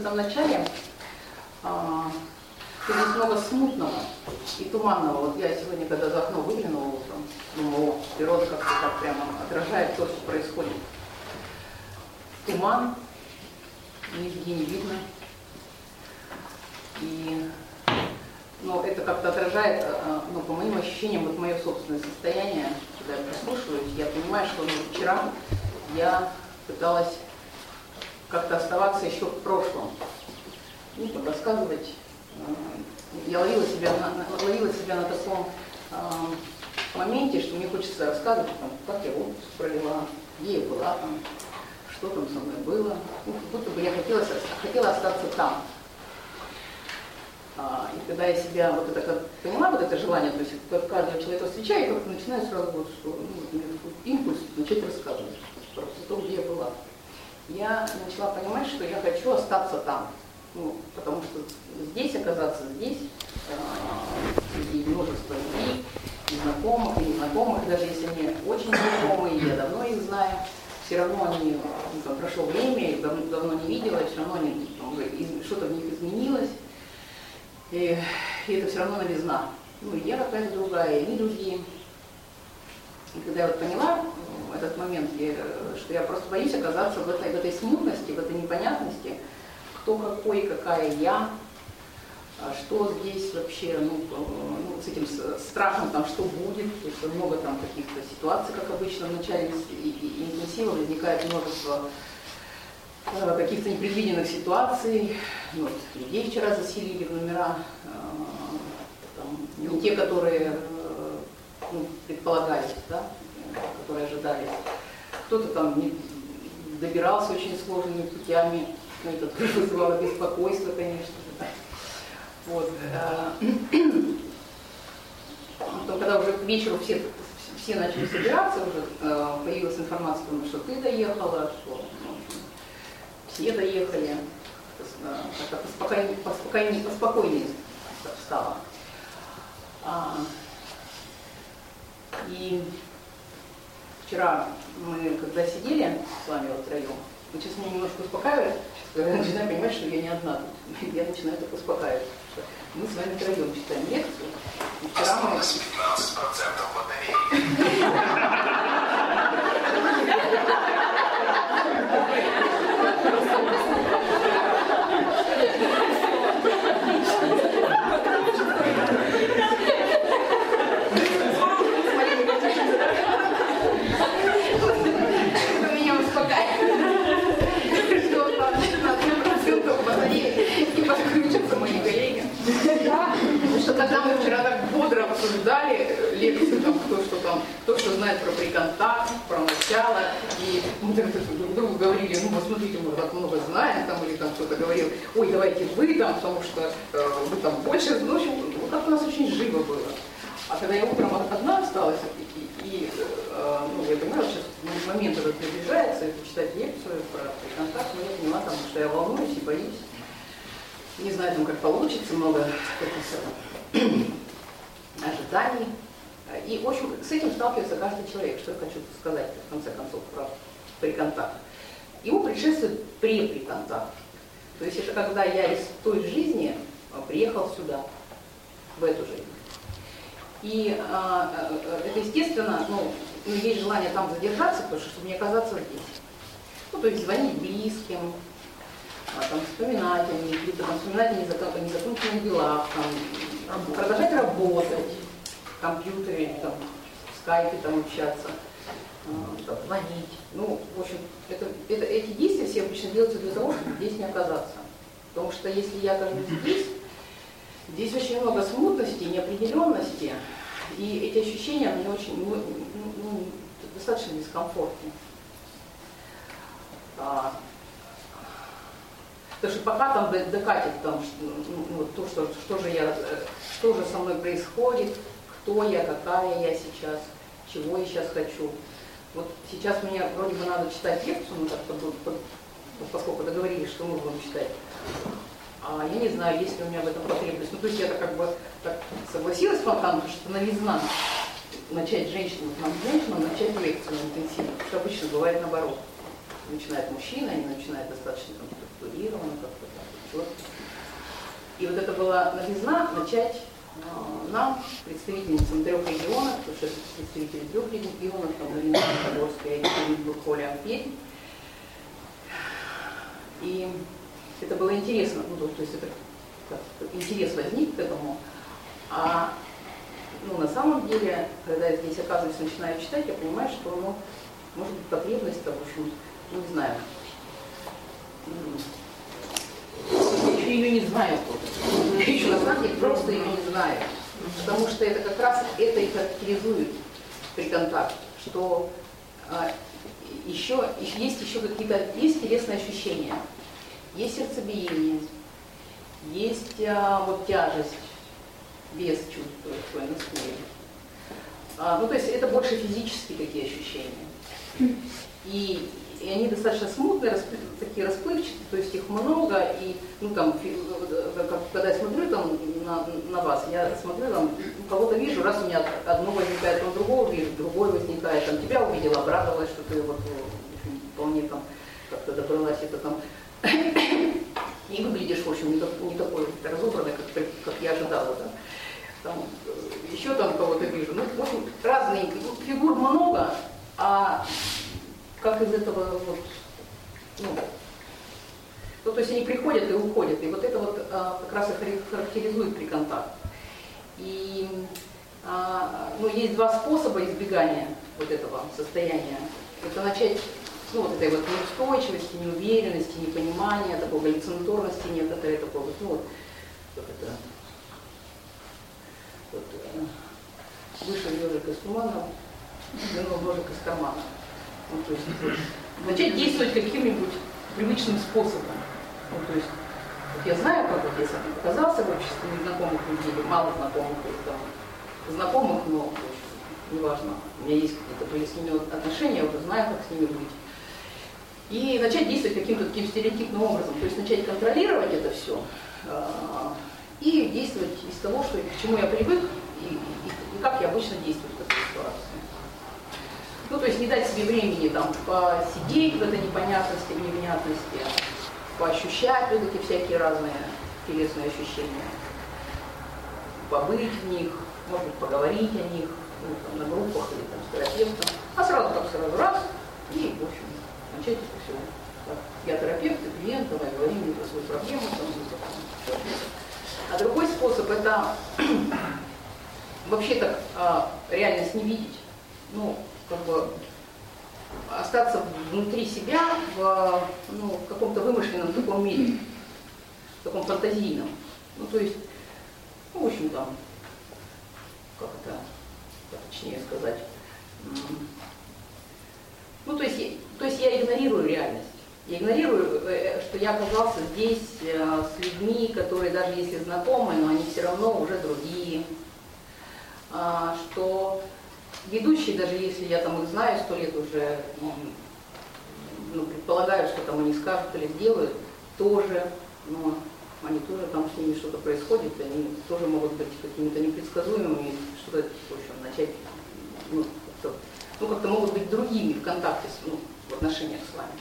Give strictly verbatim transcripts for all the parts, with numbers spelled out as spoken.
этом начале а, здесь много смутного и туманного. Вот я сегодня, когда за окно выглянула утром, думаю, о, природа как-то так прямо отражает то, что происходит. Туман, нигде не видно. И, но это как-то отражает, ну, по моим ощущениям, вот мое собственное состояние, когда я прислушиваюсь, я понимаю, что ну, вчера я пыталась как-то оставаться еще в прошлом, ну, рассказывать. Я ловила себя на, ловила себя на таком э, моменте, что мне хочется рассказывать, там, как я отпуск провела, где я была, там, что там со мной было. Ну, как будто бы я хотела, хотела остаться там. А, и когда я себя вот это как поняла, вот это желание, то есть как каждого человека встречаю, я как-то начинаю сразу вот, что ну, импульс начать рассказывать про то, где я была. Я начала понимать, что я хочу остаться там. Ну, потому что здесь оказаться, здесь э, и множество людей, и знакомых, и незнакомых, даже если они очень знакомые, я давно их знаю, все равно они, ну, там, прошло время, их давно, давно не видела, и все равно они, там, уже что-то в них изменилось, и, и это все равно новизна. Ну, и я какая-то другая, и они другие. И когда я вот поняла ну, этот момент, я, что я просто боюсь оказаться в этой, в этой смутности, в этой непонятности, кто какой, какая я, что здесь вообще, ну, ну, с этим страхом, там, что будет, то есть много там каких-то ситуаций, как обычно в начале интенсива возникает множество э, каких-то непредвиденных ситуаций, ну, вот, людей вчера заселили в номера, э, там, не те, которые э, ну, предполагались, да, которые ожидались, кто-то там не добирался очень сложными путями. Ну, это тоже вызывало беспокойство, конечно же. Вот. Потом, когда уже к вечеру все, все начали собираться, уже появилась информация, что ты доехала, что ну, все доехали, как-то поспокойнее, поспокойнее, поспокойнее стало. И вчера мы, когда сидели с вами вот втроем, вы сейчас меня немножко успокаивает, когда я начинаю понимать, что я не одна тут. Я начинаю так успокаивать. Что мы с вами втроем читаем лекцию. И вчера мы... пятнадцать процентов батареи. Что когда мы вчера так бодро обсуждали лекцию, там, кто что там, кто что знает про приконтакт, про начало, и мы так друг другу говорили, ну вот смотрите, мы так много знаем, там, или там кто-то говорил, ой, давайте вы там, потому что э, вы там больше, ну, в общем, вот так у нас очень живо было. А когда я утром одна осталась, и, и э, ну, я понимаю, сейчас момент этот приближается, и почитать лекцию про приконтакт, но я поняла, там, что я волнуюсь и боюсь. Не знаю, там, как получится, много каких-то ожиданий. И, в общем, с этим сталкивается каждый человек. Что я хочу сказать, в конце концов, про приконтакт. Ему предшествует преприконтакт. То есть это когда я из той жизни приехал сюда, в эту жизнь. И а, это, естественно, ну, есть желание там задержаться, потому что, чтобы не оказаться здесь. Ну, то есть звонить близким, там, вспоминать о них, либо там, вспоминать о незаконченных делах, там, продолжать работать в компьютере, там, в скайпе там, общаться, там, звонить. Ну, в общем, это, это, эти действия все обычно делаются для того, чтобы здесь не оказаться. Потому что если я окажусь здесь, здесь очень много смутности, неопределенности, и эти ощущения мне очень, ну, ну, достаточно дискомфортны. Потому что пока там докатит там, ну, то, что, что, же я, что же со мной происходит, кто я, какая я сейчас, чего я сейчас хочу. Вот сейчас мне вроде бы надо читать лекцию, ну, как-то, поскольку договорились, что мы будем читать. А я не знаю, есть ли у меня в этом потребность. Ну, то есть я как бы так согласилась спонтанно, потому что новизна начать женщину, нам женщинам начать лекцию интенсивно, потому что обычно бывает наоборот. Начинает мужчина, они начинают достаточно там, структурировано, как-то так четко. И вот это была новизна начать э, нам, представительницам трех регионов, потому что это представители трех регионов, там Марина Подольская и Коля Ампель. И это было интересно, ну, то есть это интерес возник к этому. А ну, на самом деле, когда я здесь оказываюсь, начинаю читать, я понимаю, что ну, может быть потребность-то, в общем, ну не знаю. Я еще ее не знаю. Я еще на самом деле просто ее не знаю. Потому что это как раз это и характеризует при контакте, что а, еще, есть еще какие-то, есть интересные ощущения. Есть сердцебиение, есть а, вот тяжесть, вес чувствует свой на скуле. А, ну, то есть это больше физические такие ощущения. И, и они достаточно смутные, расплыв, такие расплывчатые, то есть их много. И, ну, там, когда я смотрю там, на, на вас, я смотрю, там, кого-то вижу, раз у меня одно возникает, то другого вижу, другой возникает, там, тебя увидела, обрадовалась, что ты вот, вполне там как-то добралась, это там. И выглядишь, в общем, не, так, не такой разобранный, как, как я ожидала. Да. Там, еще там кого-то вижу. Ну, в общем, разные фигур много, а как из этого вот, ну, ну, то есть они приходят и уходят. И вот это вот а, как раз и характеризует при контакте. И а, ну, есть два способа избегания вот этого состояния. Это начать ну, вот этой вот неустойчивости, неуверенности, непонимания, такой галлюцинаторности некоторой, такой вот, ну вот, как это, вот, э, вышел ежик из тумана, вынул ножик из кармана. Ну, то есть, вот, начать действовать каким-нибудь привычным способом. Ну, то есть, вот я знаю, как вот я оказался в обществе незнакомых людей, мало знакомых, там, знакомых, но, в общем, неважно, у меня есть какие-то были с ними отношения, я уже знаю, как с ними быть. И начать действовать каким-то таким стереотипным образом, то есть начать контролировать это все э, и действовать из того, что, к чему я привык и, и, и как я обычно действую в этой ситуации. Ну, то есть не дать себе времени там посидеть в этой непонятности, в невнятности, поощущать вот эти всякие разные интересные ощущения, побыть в них, может быть, поговорить о них ну, там, на группах или там, с терапевтом, а сразу так сразу раз и, в общем, начать это все. Так, я терапевт, и клиент, давай говори мне про свою проблему. Там, а другой способ это вообще так а, реальность не видеть. Ну, как бы остаться внутри себя в, ну, в каком-то вымышленном таком мире, в таком фантазийном. Ну, то есть, ну, в общем, там, как это, как точнее сказать, ну, то есть, то есть я игнорирую реальность. Я игнорирую, что я оказался здесь с людьми, которые даже если знакомы, но они все равно уже другие. Что ведущие, даже если я там их знаю сто лет уже, ну, предполагаю, что там они скажут или сделают, тоже, но они тоже там с ними что-то происходит, и они тоже могут быть какими-то непредсказуемыми, что-то, в общем, начать, ну, как-то, ну, как-то могут быть другими в контакте, с, ну, в отношениях с вами.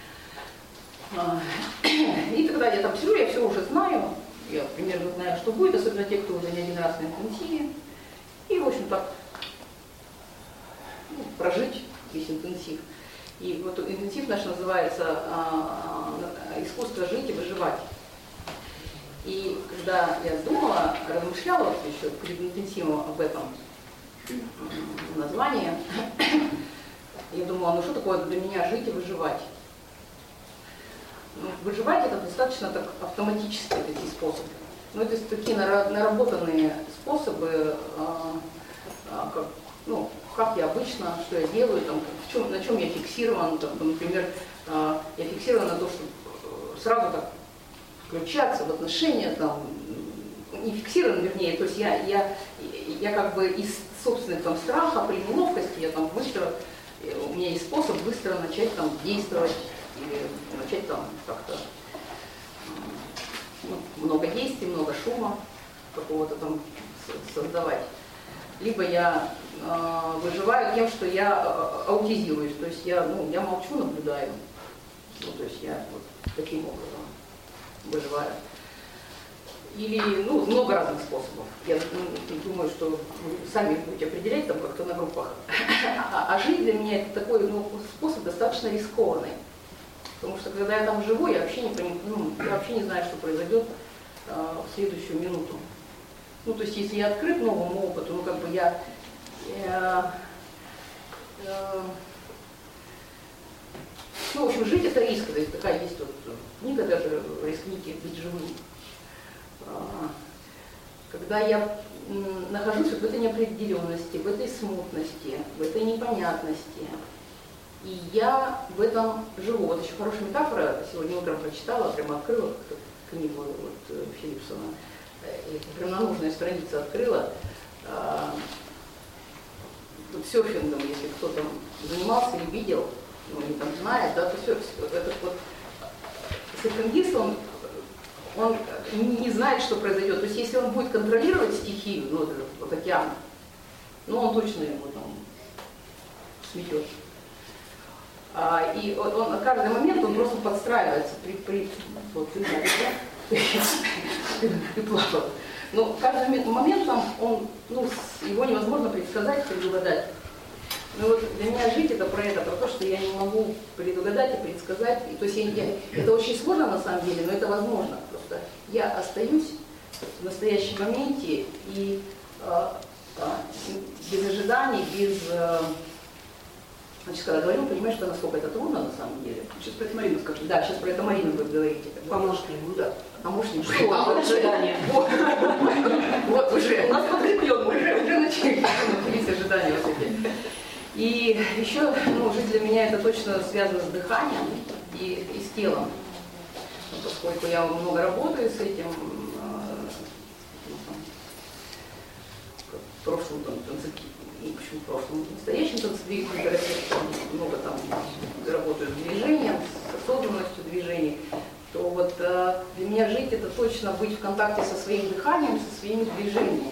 И тогда я там сижу, я все уже знаю, я примерно знаю, что будет, особенно те, кто уже не один раз на интенсиве. И, в общем, так ну, прожить весь интенсив. И вот интенсив наш называется а, а, «Искусство жить и выживать». И когда я думала, размышляла вот еще перед интенсивом об этом названии, я думала, ну что такое для меня жить и выживать? Ну, выживать это достаточно так автоматические такие способы. Ну, это такие наработанные способы, а, а, как, ну, как я обычно, что я делаю, там, в чем, на чем я фиксирован, там, например, а, я фиксирован на то, что сразу так включаться в отношения, там, не фиксирован, вернее, то есть я, я, я как бы из собственных там страхов или неловкости, я там быстро, у меня есть способ быстро начать там действовать или начать там как-то ну, много действий, много шума какого-то там создавать. Либо я э, выживаю тем, что я э, аутизируюсь, то есть я, ну, я молчу, наблюдаю, ну, то есть я вот таким образом. выживаю. Или, ну, много разных способов. Я ну, думаю, что вы сами будете определять там как-то на группах. А, а жить для меня это такой ну, способ достаточно рискованный. Потому что когда я там живу, я вообще не, ну, я вообще не знаю, что произойдет а, в следующую минуту. Ну, то есть, если я открыт новому опыту, ну, как бы я... я э, ну, в общем, жить это риск. То есть, такая есть вот книга даже «Рискните быть живым». Когда я нахожусь вот в этой неопределенности, в этой смутности, в этой непонятности, и я в этом живу. Вот еще хорошая метафора, сегодня утром прочитала, прямо открыла книгу вот, Филипсона, прямо на нужной странице открыла. Вот серфингом, если кто-то занимался или видел, ну, или там знает, да, то все, этот вот серфингист, он он не знает, что произойдет. То есть, если он будет контролировать стихию, ну, вот этот вот океан, ну, он точно его там сметет. А, и он, он, на каждый момент он просто подстраивается при... при вот, ты знаешь, да? Ты плавал. Но каждый момент там, он, ну, его невозможно предсказать, предугадать. Ну вот для меня жить это про это, про то, что я не могу предугадать и предсказать. И, то есть я, я, это очень сложно на самом деле, но это возможно. Просто я остаюсь в настоящем моменте и э, э, без ожиданий, без... Э, значит, когда говорю, понимаешь, что насколько это трудно на самом деле. Сейчас про это Марина скажет. Да, сейчас про это Марина будет говорить. Помощник. Да. Помощник. Что? А ожидания. Вот, вот уже. У нас подкреплен. Уже, уже начались ожидания вот эти. И еще, ну, жизнь для меня это точно связано с дыханием и, и с телом. Поскольку я много работаю с этим, ну, там, в прошлом, там, в общем, в прошлом, в настоящем танцеве, много там работаю с движением, с осознанностью движений, то вот для меня жить это точно быть в контакте со своим дыханием, со своими движениями.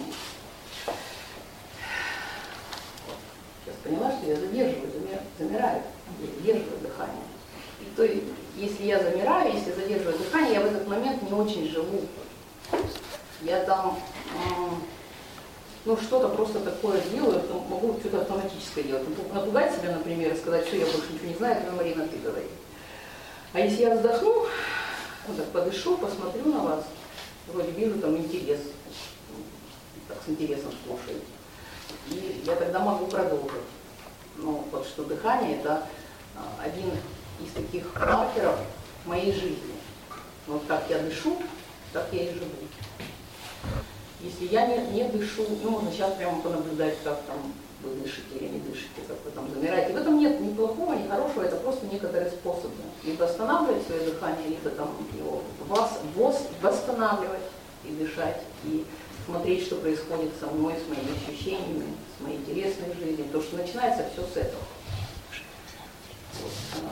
Поняла, что я задерживаю, замираю, задерживаю дыхание. И то, если я замираю, если задерживаю дыхание, я в этот момент не очень живу. Я там, ну, что-то просто такое делаю, могу что-то автоматическое делать. Напугать себя, например, и сказать, что я больше ничего не знаю, это Марина, ты говори. А если я вздохну, вот так подышу, посмотрю на вас, вроде вижу там интерес, так с интересом слушаю. И я тогда могу продолжить. Ну, вот что дыхание – это один из таких маркеров моей жизни. Вот как я дышу, так я и живу. Если я не, не дышу, ну, можно сейчас прямо понаблюдать, как там вы дышите или не дышите, как вы там замираете. В этом нет ни плохого, ни хорошего, это просто некоторые способы. Либо останавливать свое дыхание, либо там его восстанавливать и дышать, и смотреть, что происходит со мной, с моими ощущениями, с моей интересной жизнью. Потому что начинается все с этого. Вот,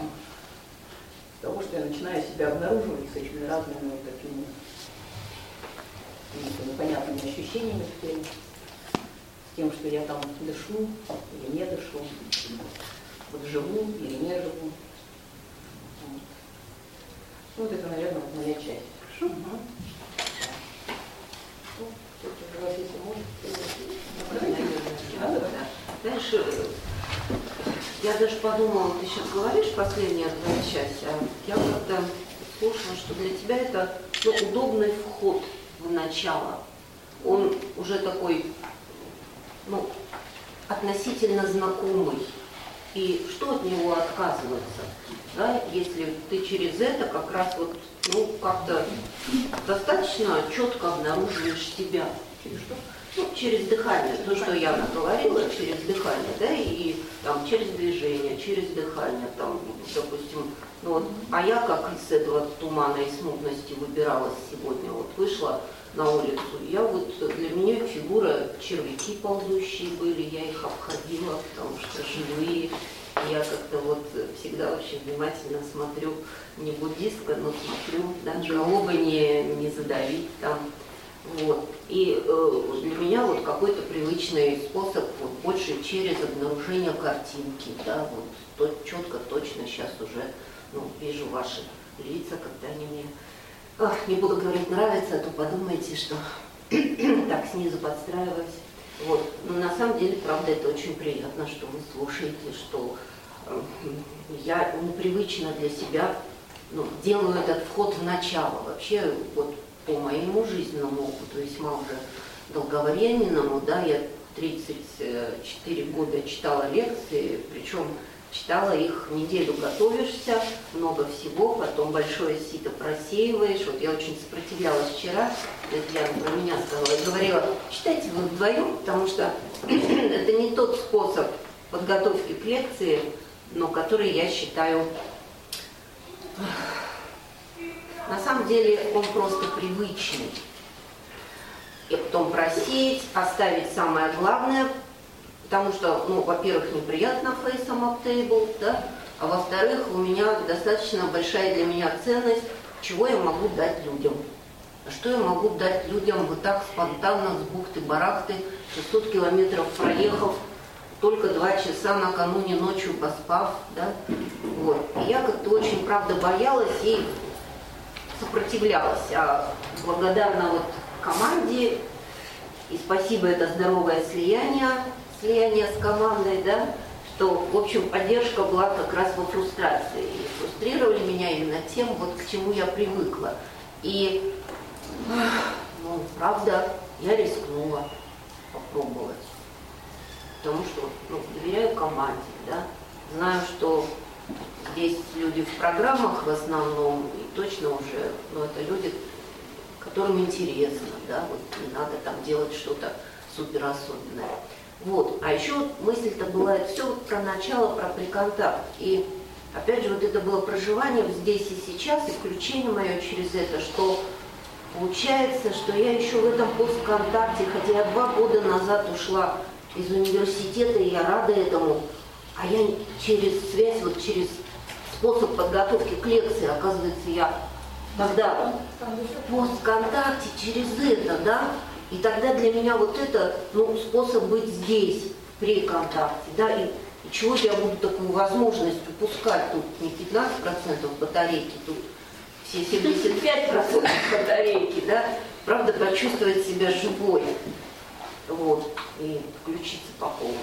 с того, что я начинаю себя обнаруживать с этими разными вот такими непонятными ощущениями в теле, с тем, что я там дышу или не дышу, вот живу или не живу. Вот, вот это, наверное, вот моя часть. Хорошо? Угу. Знаешь, я даже подумала, ты сейчас говоришь последняя твоя часть, а я как-то слушала, что для тебя это ну, удобный вход в начало. Он уже такой, ну, относительно знакомый. И что от него отказывается? Да, если ты через это как раз вот, ну, как-то достаточно четко обнаруживаешь себя. Через что? Ну, через дыхание, то, что я говорила, через дыхание, да, и там через движение, через дыхание, там, допустим, ну вот, а я как из этого тумана и смутности выбиралась сегодня, вот вышла на улицу, я вот, для меня фигура, червяки ползущие были, я их обходила, потому что живые. Я как-то вот всегда очень внимательно смотрю, не буддистка, но смотрю, да, кого бы не, не задавить там. Вот. И э, для меня вот какой-то привычный способ вот, больше через обнаружение картинки, да, вот то, четко, точно сейчас уже ну, вижу ваши лица, когда они мне ах, не буду говорить нравится, а то подумаете, что так снизу подстраиваюсь. Вот. Но на самом деле, правда, это очень приятно, что вы слушаете, что э, я непривычно для себя ну, делаю этот вход в начало. Вообще, вот по моему жизненному опыту, весьма уже долговременному, да, я тридцать четыре года читала лекции, причем читала их неделю, готовишься, много всего, потом большое сито просеиваешь. Вот я очень сопротивлялась вчера, Татьяна про меня сказала, и говорила, читайте вы вдвоем, потому что это не тот способ подготовки к лекции, но который я считаю, на самом деле он просто привычный. И потом просеять, оставить самое главное, потому что, ну, во-первых, неприятно фейсом up table, да, а во-вторых, у меня достаточно большая для меня ценность, чего я могу дать людям. Что я могу дать людям вот так спонтанно, с бухты-барахты, шестьсот километров проехав, только два часа накануне ночью поспав, да, вот. И я как-то очень, правда, боялась и сопротивлялась, а благодарна вот команде, и спасибо, это здоровое слияние, слияние с командой, да, что, в общем, поддержка была как раз во фрустрации. И фрустрировали меня именно тем, вот к чему я привыкла. И, ну, правда, я рискнула попробовать. Потому что, ну, доверяю команде, да, знаю, что здесь люди в программах в основном, и точно уже, ну, это люди, которым интересно, да, вот не надо там делать что-то супер особенное. Вот, а еще мысль-то была, это все про начало, про приконтакт. И опять же, вот это было проживание здесь и сейчас, и включение мое через это, что получается, что я еще в этом постконтакте, хотя я два года назад ушла из университета, и я рада этому, а я через связь, вот через способ подготовки к лекции, оказывается, я тогда в постконтакте через это, да, и тогда для меня вот это, ну, способ быть здесь, при контакте, да, и, и чего я буду такую возможность упускать, тут не пятнадцать процентов батарейки, тут все семьдесят пять процентов батарейки, да, правда, почувствовать себя живой, вот, и включиться по полной.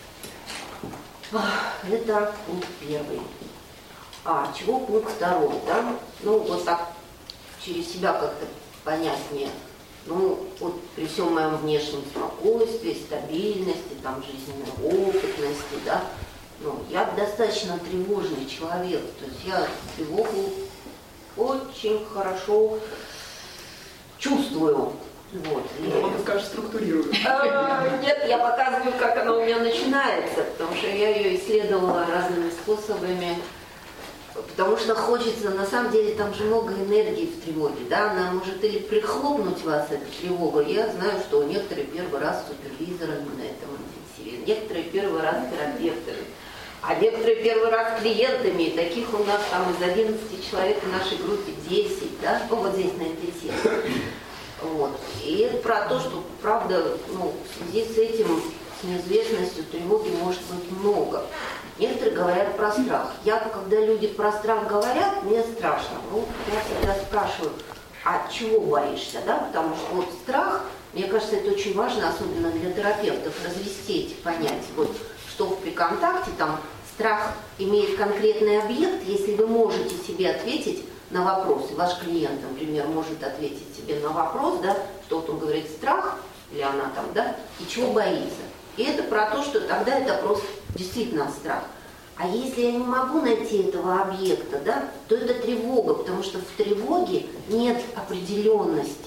Это пункт первый. А, чего пункт второй, да, ну, вот так через себя как-то понятнее. Ну, вот при всем моем внешнем спокойствии, стабильности, там, жизненной опытности, да, ну, я достаточно тревожный человек, то есть я тревогу очень хорошо чувствую. Вот. Он скажет, структурирую. Нет, я показываю, как она у меня начинается, потому что я ее исследовала разными способами. Потому что хочется, на самом деле, там же много энергии в тревоге, да, она может или прихлопнуть вас, эта тревога. Я знаю, что некоторые первый раз супервизорами на этом интенсиве, некоторые первый раз терапевтами, а некоторые первый раз клиентами, и таких у нас там из одиннадцати человек в нашей группе десять, да, ну вот здесь на интенсиве. Вот. И это про то, что, правда, ну, в связи с этим, с неизвестностью тревоги может быть много. Некоторые говорят про страх. Я, когда люди про страх говорят, мне страшно. Ну, я всегда спрашиваю, а чего боишься, да? Потому что вот страх, мне кажется, это очень важно, особенно для терапевтов, развести эти понятия. Вот что в приконтакте, там, страх имеет конкретный объект, если вы можете себе ответить на вопрос, и ваш клиент, например, может ответить себе на вопрос, да, что вот он говорит страх, или она там, да, и чего боится. И это про то, что тогда это просто действительно страх. А если я не могу найти этого объекта, да, то это тревога, потому что в тревоге нет определенности.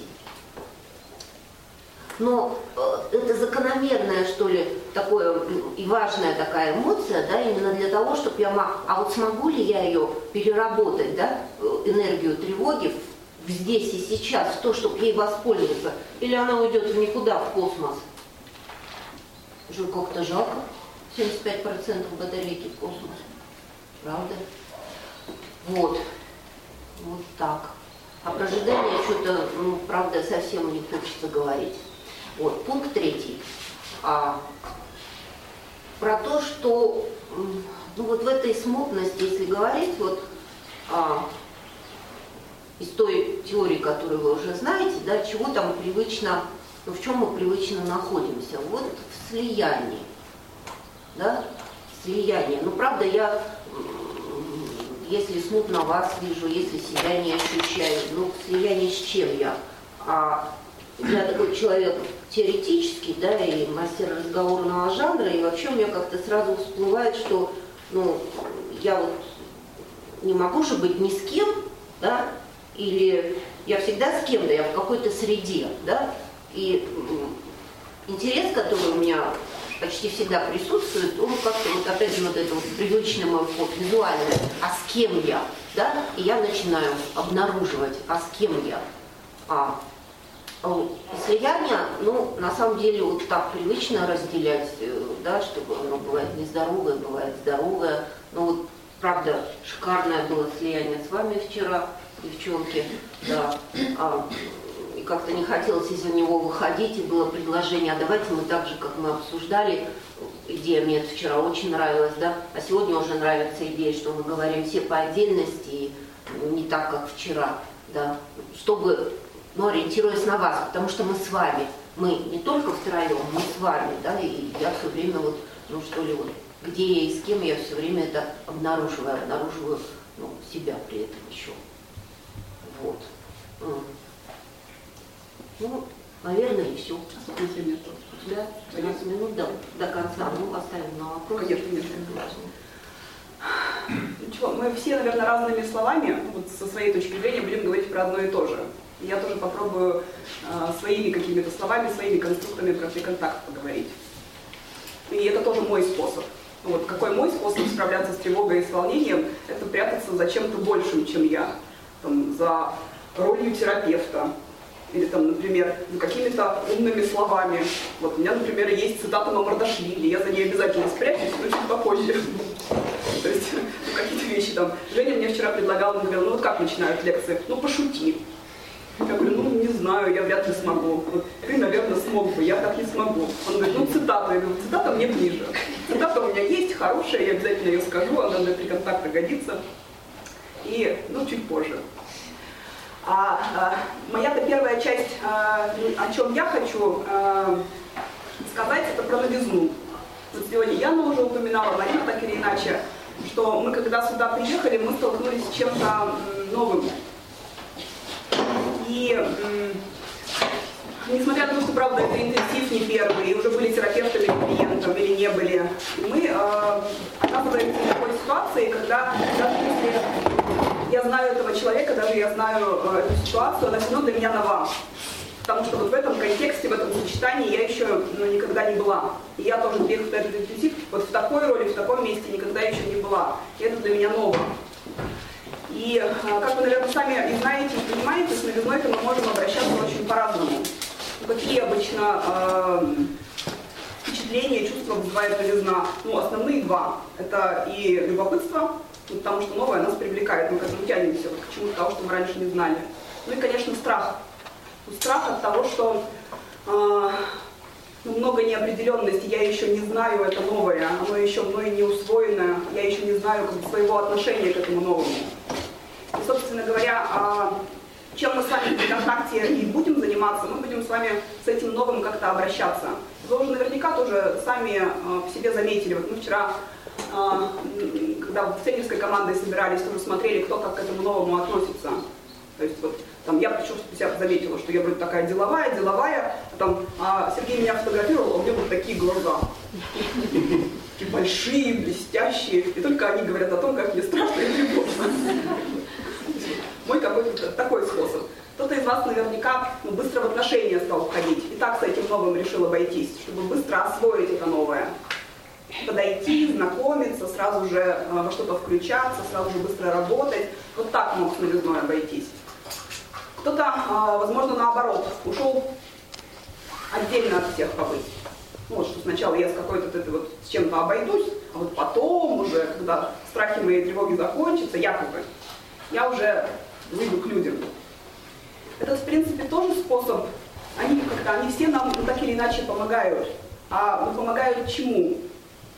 Но э, это закономерная, что ли, такое и важная такая эмоция, да, именно для того, чтобы я могла... А вот смогу ли я ее переработать, да, энергию тревоги в, здесь и сейчас, в то, чтобы ей воспользоваться? Или она уйдет в никуда, в космос? Уже как-то жалко. семьдесят пять процентов батарейки в космосе. Правда? Вот. Вот так. А про ожидание что-то, ну, правда, совсем не хочется говорить. Вот, пункт третий. А, про то, что, ну, вот в этой смутности, если говорить, вот, а, из той теории, которую вы уже знаете, да, чего там привычно, ну, в чем мы привычно находимся. Вот в слиянии. Да? Слияние. Ну, правда, я, если смутно вас вижу, если себя не ощущаю, ну, слияние с чем я? А я такой человек теоретический, да, и мастер разговорного жанра, и вообще у меня как-то сразу всплывает, что, ну, я вот не могу же быть ни с кем, да, или я всегда с кем-то, я в какой-то среде, да, и интерес, который у меня почти всегда присутствует, он как-то вот опять же вот это вот привычный мой вход, визуальный, а с кем я, да, и я начинаю обнаруживать, а с кем я. А, слияние, ну, на самом деле вот так привычно разделять, да, чтобы оно бывает нездоровое, бывает здоровое, но вот правда шикарное было слияние с вами вчера, девчонки, да, а, и как-то не хотелось из-за него выходить, и было предложение, а давайте мы так же, как мы обсуждали, идея мне это вчера очень нравилась, да, а сегодня уже нравится идея, что мы говорим все по отдельности, и не так, как вчера, да, чтобы, ну, ориентируясь на вас, потому что мы с вами, мы не только втроем, мы с вами, да, и я все время вот, ну, что ли, вот, где я и с кем, я все время это обнаруживаю, обнаруживаю, ну, себя при этом еще. Вот. Ну, наверное, и все. Да, пятнадцать минут до, до конца. Ну, оставим на вопрос. Конечно, конечно. Ничего, мы все, наверное, разными словами, вот со своей точки зрения, будем говорить про одно и то же. Я тоже попробую э, своими какими-то словами, своими конструктами про контакт поговорить. И это тоже мой способ. Вот, какой мой способ справляться с тревогой и с волнением, это прятаться за чем-то большим, чем я. Там, за ролью терапевта. Или, там, например, за какими-то умными словами. Вот у меня, например, есть цитата Мамардашвили, я за ней обязательно спрячусь, но чуть попозже. То есть, ну, какие-то вещи там. Женя мне вчера предлагала, он говорил, ну вот как начинают лекции? Ну, пошути. Я говорю, ну, не знаю, я вряд ли смогу. Вот ты, наверное, смог бы, я так не смогу. Он говорит, ну, цитата. Я говорю, цитата мне ближе. Цитата у меня есть, хорошая, я обязательно ее скажу, она для при контакте годится. И, ну, чуть позже. А, а моя-то первая часть, а, о чем я хочу а, сказать, это про новизну. Вот сегодня Яна уже упоминала, Марина так или иначе, что мы, когда сюда приехали, мы столкнулись с чем-то новым. И м, несмотря на то, что, правда, это интенсив не первый, и уже были терапевтами, клиентами или не были, мы э, оказываемся в такой ситуации, когда даже если я знаю этого человека, даже я знаю э, эту ситуацию, она все равно для меня нова. Потому что вот в этом контексте, в этом сочетании я еще, ну, никогда не была. И я тоже приехала в этот интенсив, вот в такой роли, в таком месте никогда еще не была. И это для меня ново. И, как вы, наверное, сами и знаете, и понимаете, с новизной-то мы можем обращаться очень по-разному. Какие обычно э, впечатления, чувства вызывает новизна? Ну, основные два. Это и любопытство, потому что новое нас привлекает, мы к этому тянемся, вот, к чему-то того, что мы раньше не знали. Ну и, конечно, страх. Страх от того, что э, ну, много неопределенности, я еще не знаю это новое, оно еще мной не усвоено, я еще не знаю как бы, своего отношения к этому новому. И, собственно говоря, чем мы с вами в контакте и будем заниматься, мы будем с вами с этим новым как-то обращаться. Вы уже наверняка тоже сами в себе заметили. Вот мы вчера, когда в тренерской командой собирались, тоже смотрели, кто как к этому новому относится. То есть вот там я причем себя заметила, что я вроде такая деловая, деловая, а там а Сергей меня фотографировал, а у меня вот такие глаза. Такие большие, блестящие. И только они говорят о том, как мне страшно и тревожно. Мой какой-то такой способ. Кто-то из вас наверняка ну, быстро в отношения стал входить. И так с этим новым решил обойтись, чтобы быстро освоить это новое. Подойти, знакомиться, сразу же во что-то включаться, сразу же быстро работать. Вот так мог с новизной обойтись. Кто-то, возможно, наоборот, ушел отдельно от всех побыть. Ну, вот, что сначала я с какой-то вот, с чем-то обойдусь, а вот потом уже, когда страхи мои и тревоги закончатся, якобы, я уже выйду к людям. Это, в принципе, тоже способ, они как-то, они все нам так или иначе помогают. А ну, помогают чему?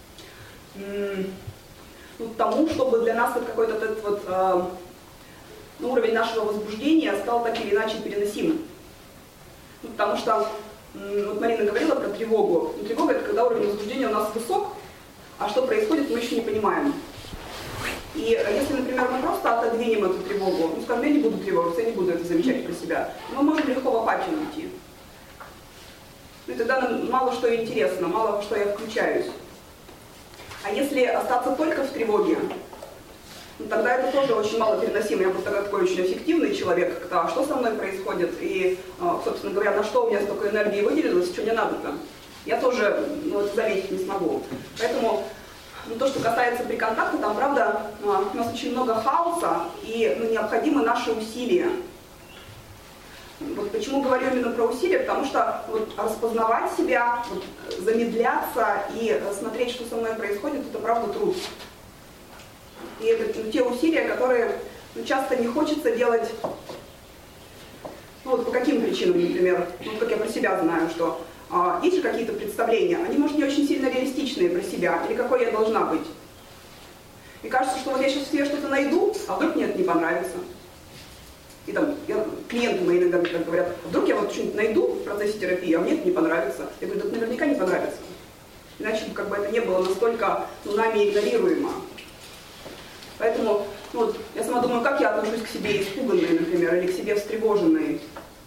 М-м, ну, тому, чтобы для нас вот какой-то этот вот э, ну, уровень нашего возбуждения стал так или иначе переносимым. Ну, потому что, вот Марина говорила про тревогу. Но тревога — это когда уровень возбуждения у нас высок, а что происходит, мы еще не понимаем. И если, например, мы просто отодвинем эту тревогу, ну, скажем, я не буду тревожиться, я не буду это замечать про себя, мы можем легко в апатию уйти. И тогда нам мало что интересно, мало во что я включаюсь. А если остаться только в тревоге, ну, тогда это тоже очень мало переносимо. Я просто такой очень эффективный человек, когда, что со мной происходит, и, собственно говоря, на что у меня столько энергии выделилось, что мне надо-то. Я тоже, ну, это заметить не смогу. Поэтому, ну, то, что касается при контакте, там, правда, у нас очень много хаоса, и, ну, необходимы наши усилия. Вот почему говорю именно про усилия, потому что вот, распознавать себя, вот, замедляться и смотреть, что со мной происходит, это правда труд. И это, ну, те усилия, которые, ну, часто не хочется делать, ну, вот по каким причинам, например, ну, как я про себя знаю, что а, есть же какие-то представления, они, может, не очень сильно реалистичные про себя, или какой я должна быть. И кажется, что вот я сейчас себе что-то найду, а вдруг мне это не понравится. И там я, клиенты мои иногда так говорят, вдруг я вот что-нибудь найду в процессе терапии, а мне это не понравится. Я говорю, это наверняка не понравится. Иначе как бы это не было настолько, ну, нами игнорируемо. Поэтому, ну, вот, я сама думаю, как я отношусь к себе испуганной, например, или к себе встревоженной.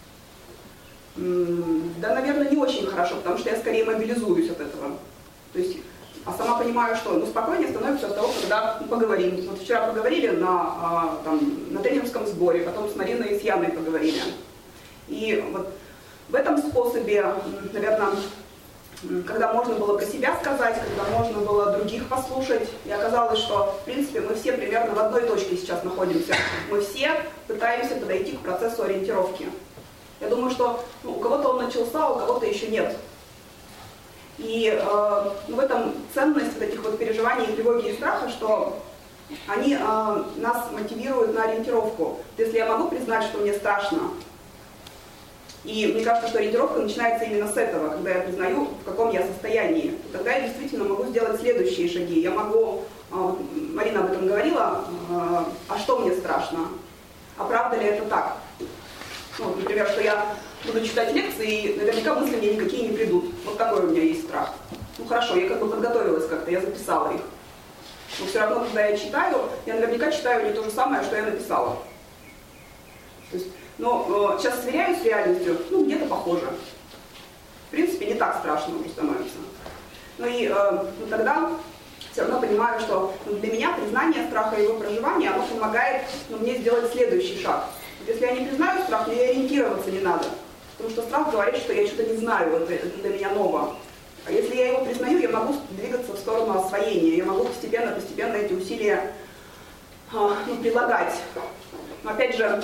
М-м, да, наверное, не очень хорошо, потому что я скорее мобилизуюсь от этого. То есть, а сама понимаю, что, ну, спокойнее становится от того, когда, ну, поговорим. Вот вчера поговорили на, а, там, на тренерском сборе, потом с Мариной и с Яной поговорили. И вот в этом способе, наверное, когда можно было про себя сказать, когда можно было других послушать, и оказалось, что, в принципе, мы все примерно в одной точке сейчас находимся. Мы все пытаемся подойти к процессу ориентировки. Я думаю, что, ну, у кого-то он начался, а у кого-то еще нет. И э, ну, в этом ценность вот этих вот переживаний, тревоги и страха, что они э, нас мотивируют на ориентировку. Если я могу признать, что мне страшно, и мне кажется, что ориентировка начинается именно с этого, когда я признаю, в каком я состоянии, то тогда я действительно могу сделать следующие шаги. Я могу, э, Марина об этом говорила, э, а что мне страшно? А правда ли это так? Ну, например, что я буду читать лекции, и наверняка мысли мне никакие не придут. Вот такой у меня есть страх. Ну хорошо, я как бы подготовилась как-то, я записала их. Но все равно, когда я читаю, я наверняка читаю не то же самое, что я написала. То есть, но э, сейчас сверяюсь с реальностью, ну где-то похоже. В принципе, не так страшно уже становится. Ну и э, ну, тогда все равно понимаю, что, ну, для меня признание страха и его проживания, оно помогает, ну, мне сделать следующий шаг. Вот если я не признаю страх, мне ориентироваться не надо. Потому что страх говорит, что я что-то не знаю, вот это для меня ново. А если я его признаю, я могу двигаться в сторону освоения, я могу постепенно-постепенно эти усилия а, ну, прилагать. Но опять же,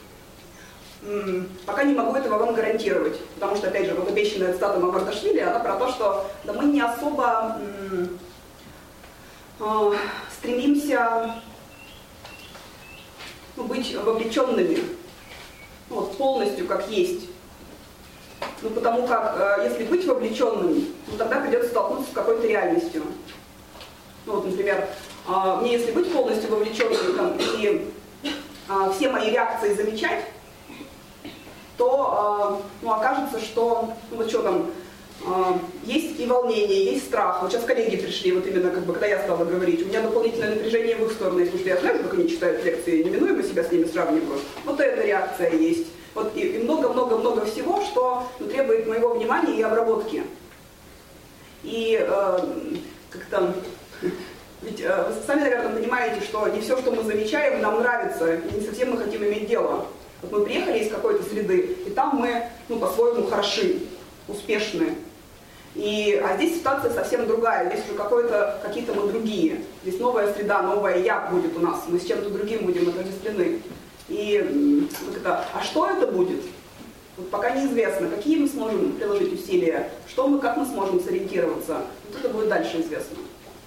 м- пока не могу этого вам гарантировать, потому что, опять же, вот обещанная цитата Мамардашвили, она про то, что да, мы не особо м- а, стремимся, ну, быть вовлеченными, ну, вот, полностью как есть. Ну, потому как, э, если быть вовлеченным, ну, тогда придется столкнуться с какой-то реальностью. Ну, вот, например, э, мне если быть полностью вовлеченным там, и э, все мои реакции замечать, то, э, ну, окажется, что, ну, вот что там, э, есть и волнение, есть страх. Вот сейчас коллеги пришли, вот именно, как бы, когда я стала говорить, у меня дополнительное напряжение в их сторону, потому что я знаю, как они читают лекции, неминуемо себя с ними сравниваю. Вот эта реакция есть. Вот и много-много-много всего, что, ну, требует моего внимания и обработки. И э, как-то, ведь э, вы сами, наверное, понимаете, что не все, что мы замечаем, нам нравится, и не совсем мы хотим иметь дело. Вот мы приехали из какой-то среды, и там мы, ну, по-своему хороши, успешны. И, а здесь ситуация совсем другая, здесь уже какое-то, какие-то мы другие. Здесь новая среда, новая я будет у нас, мы с чем-то другим будем отождествлены. И вот это, а что это будет? Вот пока неизвестно, какие мы сможем приложить усилия, что мы, как мы сможем сориентироваться. Вот это будет дальше известно.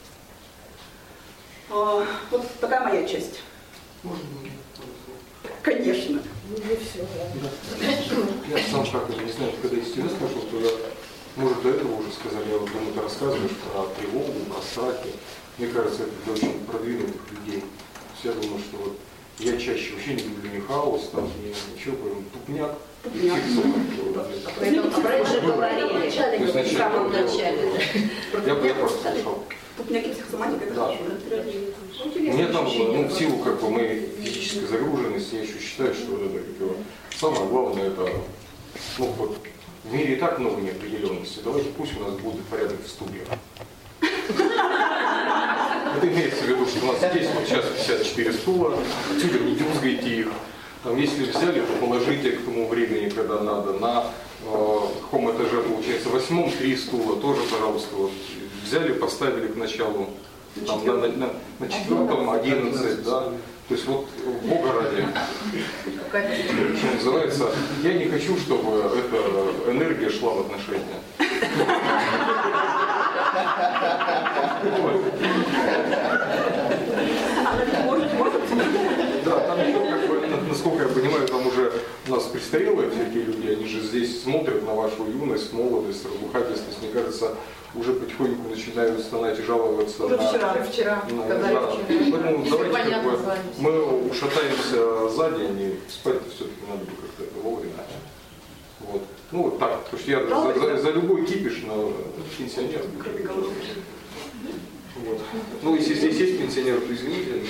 А, вот такая моя часть. Можно? Конечно. Да. Я сам как это не знаю, когда из тебя скажу, то я, может, до этого уже сказали, я вот кому-то рассказываешь про тревогу, про страхи. Мне кажется, это для очень продвинутых людей. То есть я думаю, что вот Я чаще вообще не люблю ни хаос, там, ни ничего, прям тупняк. Тупняк. Уже говорили в самом начале. Я бы я просто слышал. Тупняк и психосоматика, это Да. хорошо. Мне там, ну, в силу как бы моей физической загруженности, я еще считаю, что это как его, самое главное, это, ну, вот, в мире и так много неопределенности. Давайте пусть у нас будет порядок в студии. Это имеется в виду, что у нас здесь вот сейчас пятьдесят четыре стула, отсюда не дюзгайте их. Там, если взяли, то положите к тому времени, когда надо. На э, каком этаже, получается, восьмом три стула, тоже, пожалуйста, вот, взяли, поставили к началу. Там, на, на, на, на четвертом одиннадцать, да. То есть вот, Бога ради, что называется, я не хочу, чтобы эта энергия шла в отношения. Может, может. Да, там еще, как бы, насколько я понимаю, там уже у нас престарелые всякие люди, они же здесь смотрят на вашу юность, молодость, разухательство. Мне кажется, уже потихоньку начинают стонать и жаловаться Уже на... вчера. Вчера, Ну, когда да. вчера. Поэтому Если давайте как понятно бы, с вами. мы ушатаемся за день, и спать все-таки надо бы как-то это вовремя. Вот. Ну вот так, потому что я за, за, за любой кипиш, но пенсионер. Вот. Ну, если здесь есть пенсионер, то извините.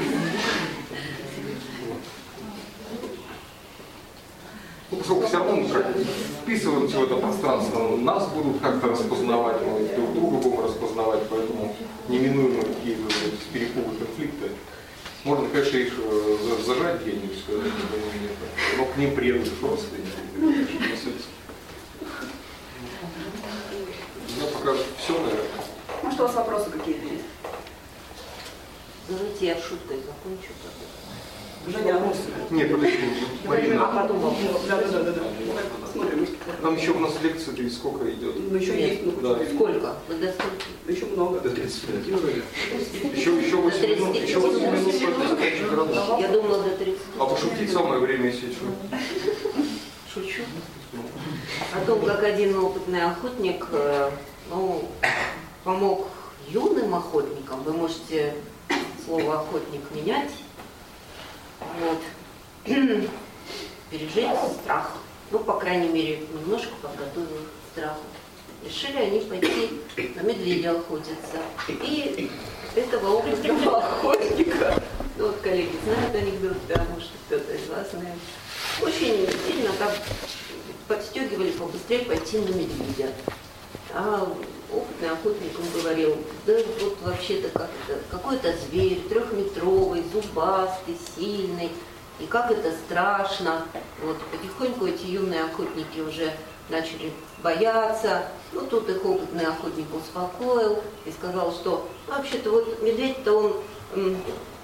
Ну, поскольку все равно мы как вписываемся в это пространство, нас будут как-то распознавать, мы друг друга будем распознавать, поэтому неминуемо какие-то перепугу, конфликты. Можно, конечно, их зажать где-нибудь, сказать, но к ним приедут просто. У меня пока все, наверное. Может, у вас вопросы какие-то есть? Давайте я шуткой закончу. Женя, Нет, подожди, Марина. А потом вопрос. да, да, да, да, да. Посмотрим. Нам еще у нас лекция и сколько идет? Ну, еще Нет. есть, ну, Да. Сколько? Вы до скольки? еще много. До тридцати пяти вроде. Еще, еще восемь минут, еще восемь минут, чтобы заканчивать работу. Я думала до тридцати. А пошутить самое время, если что. Шучу. О том, как один опытный охотник, э, ну, помог юным охотникам. Вы можете слово охотник менять. Вот. Пережить страх. Ну, по крайней мере, немножко подготовил к страху. Решили они пойти на медведя охотиться. И этого опытного охотника, ну, вот коллеги знают анекдот, да, может, кто-то из вас знает, очень сильно так подстегивали побыстрее пойти на медведя. А опытный охотник, он говорил, да вот вообще-то как-то какой-то зверь, трехметровый, зубастый, сильный, и как это страшно. Вот потихоньку эти юные охотники уже начали бояться. Ну тут их опытный охотник успокоил и сказал, что вообще-то вот медведь-то он м,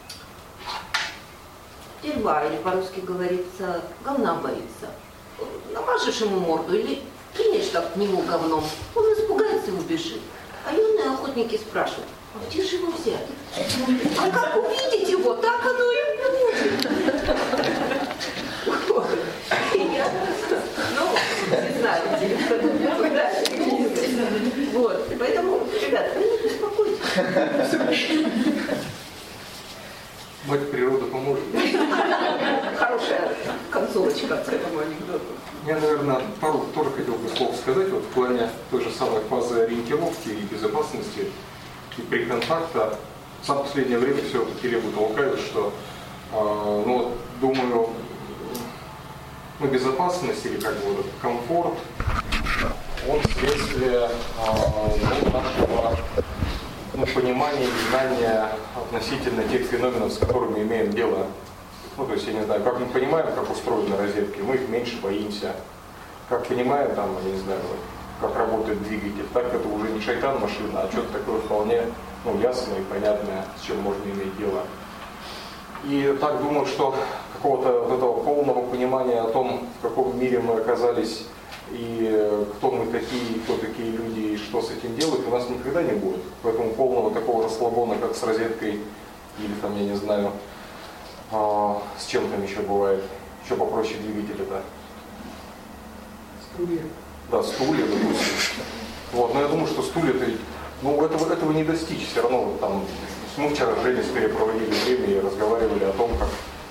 дерьма, или по-русски говорится, говна боится. Намажешь ему морду или кинешь так к нему говном, он испугается и убежит. А юные охотники спрашивают, а где же его взять? А как увидеть его, так оно и будет. Вот. И я, ну, не знаю, куда. Вот, поэтому, ребята, вы не беспокойтесь. Мать природа поможет. Хорошая концовочка к этому анекдоту. Я, наверное, пару тоже хотел бы слов сказать вот в плане той же самой фазы ориентировки и безопасности и при контакте. В самое последнее время все таки требует толкают, что, э, ну, вот, думаю, ну, безопасность или как бы вот этот комфорт, он следствие э, ну, нашего ну, понимания и знания относительно тех феноменов, с которыми имеем дело. Ну, то есть, я не знаю, как мы понимаем, как устроены розетки, мы их меньше боимся. Как понимаем, там, я не знаю, как работает двигатель, так это уже не шайтан машина, а что-то такое вполне ну, ясное и понятное, с чем можно иметь дело. И так думаю, что какого-то вот этого полного понимания о том, в каком мире мы оказались, и кто мы такие, кто такие люди, и что с этим делать, у нас никогда не будет. Поэтому полного такого расслабона, как с розеткой, или там, я не знаю, а, с чем там еще бывает, еще попроще двигатель-то. Стулья. Да, стулья, допустим. Вот, но я думаю, что стулья-то, ну, этого, этого не достичь. Все равно вот там, мы вчера с Женей скорее проводили время и разговаривали о том, как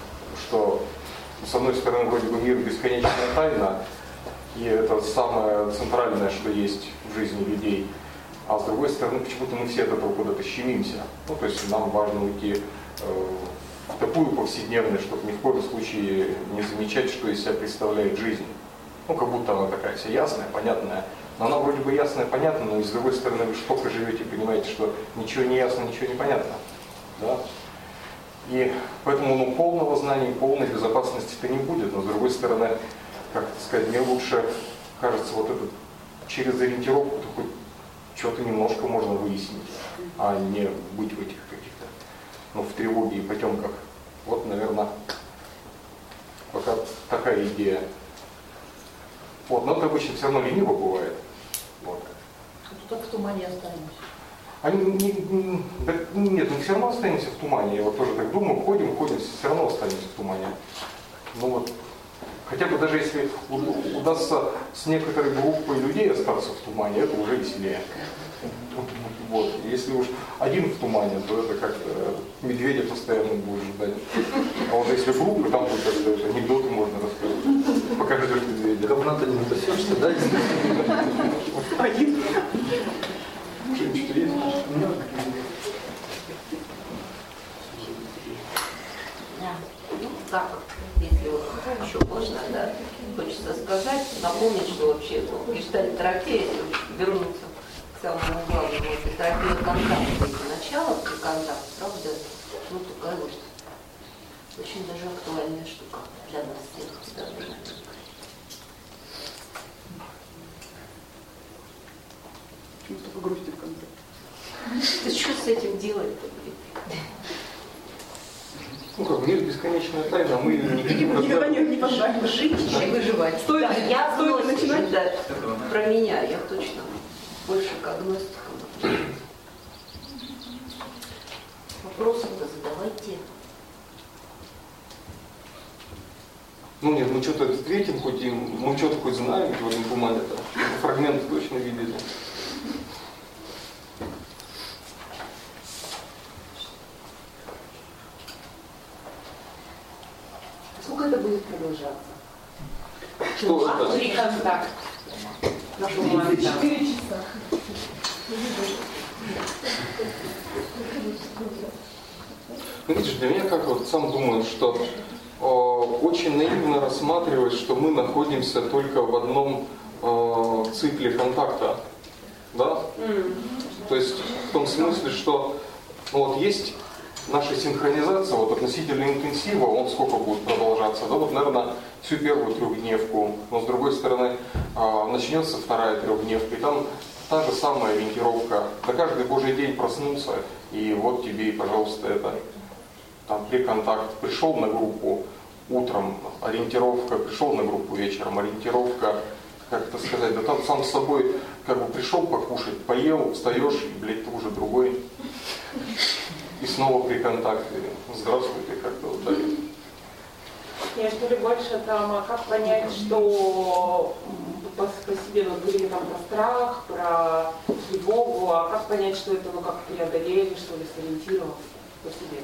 что с одной стороны вроде бы мир бесконечная тайна, и это самое центральное, что есть в жизни людей, а с другой стороны почему-то мы все от этого куда-то щемимся. Ну, то есть нам важно уйти э, в такую повседневность, чтобы ни в коем случае не замечать, что из себя представляет жизнь. Ну, как будто она такая вся ясная, понятная. Но она вроде бы ясная, понятная, но и с другой стороны вы столько живете и понимаете, что ничего не ясно, ничего не понятно. Да? И поэтому ну, полного знания, полной безопасности-то не будет. Но с другой стороны, как это сказать, мне лучше, кажется, вот это через ориентировку хоть что-то немножко можно выяснить, а не быть в этих каких-то, ну, в тревоге и потемках. Вот, наверное, пока такая идея. Вот, но это обычно все равно лениво бывает. Вот. Только в тумане останемся. Они, не, не, да, нет, мы все равно останемся в тумане. Я вот тоже так думаю, ходим, ходим, все равно останемся в тумане. Ну вот, хотя бы даже если удастся с некоторой группой людей остаться в тумане, это уже веселее. Вот. Если уж один в тумане, то это как-то медведя постоянно будет ждать. А вот если группа, там будет как-то анекдоты можно рассказать. Пока ждешь медведя. Говна-то не напасешься, да? Один. Что-нибудь есть? Да. Ну, так, если вот еще можно, да, хочется сказать, напомнить, что вообще ну, гештальт-терапия, если вернуться к самому главному, это терапия контакта, это начало при контакте, правда, ну такая вот очень даже актуальная штука для нас всех в данный момент. Почему столько грусти в конце? Ты что с этим делать-то, блин? Ну как, мир бесконечная тайна, а мы не видим, Никогда когда... не, не познаем. Жить И выживать. Стоит, Да, я стоит агностик, начинать. да, про меня, я точно больше к агностикам. Вопросы-то задавайте. Ну нет, мы что-то ответим, хоть и мы что-то хоть знаем в этом тумане-то. Фрагменты точно видели. Сколько это будет продолжаться? Что это? Три контакта. Четыре часа. Ну, видишь, для меня как вот сам думаю, что э, очень наивно рассматривать, что мы находимся только в одном э, цикле контакта. Да? Mm. То есть в том смысле, что ну, вот есть наша синхронизация вот, относительно интенсива, он сколько будет продолжаться? Да, вот, наверное, всю первую трехдневку, но с другой стороны э, начнется вторая трехдневка, и там та же самая ориентировка. На каждый божий день проснулся, и вот тебе, пожалуйста, это там приконтакт. Пришел на группу утром, ориентировка, пришел на группу вечером, ориентировка, как это сказать, да там сам с собой как бы пришел покушать, поел, встаешь, и, блядь, ты уже другой. И снова при контакте. Здравствуйте, как-то вот так. Я что ли больше там, а как понять, что по, по себе мы говорили там про страх, про тревогу, а как понять, что это ну как преодолели, что ли, сориентировав по себе?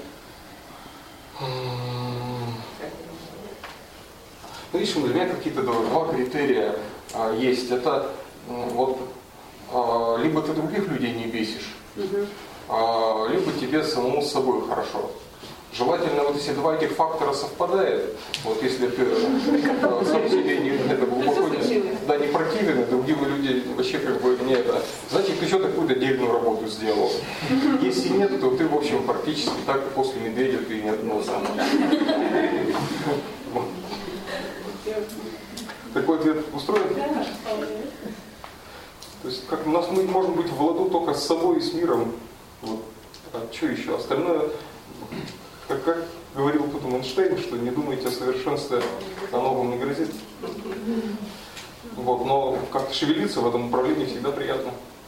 Ну, видишь, для меня какие-то два критерия а, есть. Это вот а, либо ты других людей не бесишь, Угу. а, либо тебе самому с собой хорошо. Желательно, вот если два этих фактора совпадает, вот если ты э, сам себе не, это, глубоко не, да, не противен, и другие люди вообще как бы не это, значит ты что-то какую-то дельную работу сделал. Если нет, то ты в общем практически так и после медведя ты не отнулся. Такой ответ устроен? То есть как у нас мы можем быть в ладу только с собой и с миром. Вот. А что еще? Остальное, как, как говорил тут Эйнштейн, что не думайте о совершенстве, оно вам не грозит. Вот, но как-то шевелиться в этом направлении всегда приятно.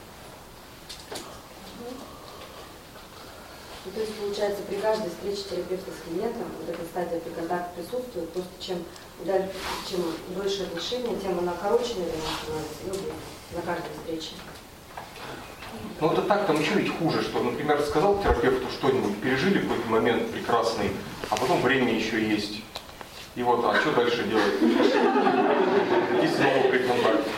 Ну, то есть, получается, при каждой встрече терапевта с клиентом вот эта стадия приконтакта присутствует, просто чем, далее, чем дольше отношения, тем она короче, наверное, становится, ну, на каждой встрече. Ну это так, там еще ведь хуже, что, например, сказал терапевту что-нибудь, пережили какой-то момент прекрасный, а потом время еще есть. И вот, а что дальше делать? И снова приконтакт.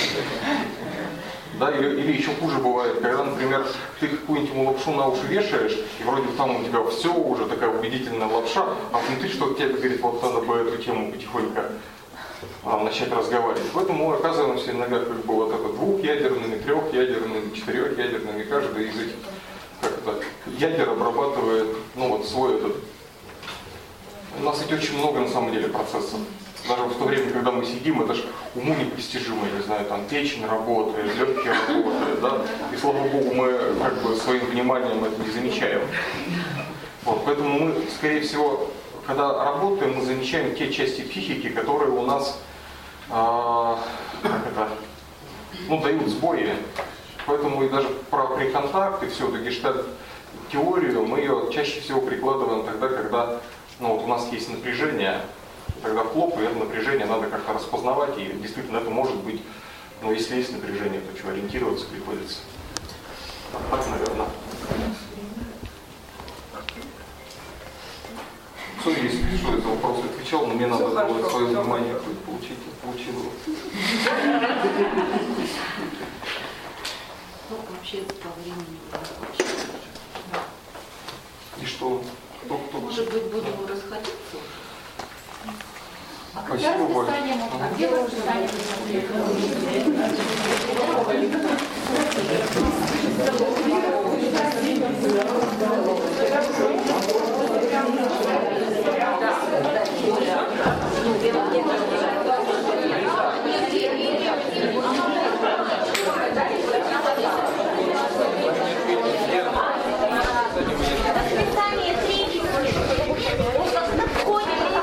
Да, или, или еще хуже бывает, когда, например, ты какую-нибудь ему лапшу на уши вешаешь, и вроде бы там у тебя все уже такая убедительная лапша, а внутри что-то тебе говорит, вот надо бы эту тему потихоньку а, начать разговаривать. Поэтому мы оказываемся иногда как бы вот это двухъядерными, трехъядерными, четырехъядерными, каждый из этих как это, ядер обрабатывает ну, вот свой этот. У нас ведь очень много на самом деле процессов. Даже в то время, когда мы сидим, это же уму непостижимо, я не знаю, там печень работает, легкие работают, да, и слава богу, мы как бы своим вниманием это не замечаем. Вот, поэтому мы, скорее всего, когда работаем, мы замечаем те части психики, которые у нас а, как это, ну, дают сбои. Поэтому и даже про приконтакт и всю эту гештальт-теорию мы ее чаще всего прикладываем тогда, когда ну, вот у нас есть напряжение. Тогда хлоп, и это напряжение надо как-то распознавать, и действительно это может быть, ну если есть напряжение, то что, ориентироваться приходится. Так, наверное. Что есть, что это вопрос отвечал, но мне надо было свое внимание получить, получил его. Ну, вообще по времени. И что? Кто, кто? Может быть, будем расходиться? А когда расписание можно? А где расписание?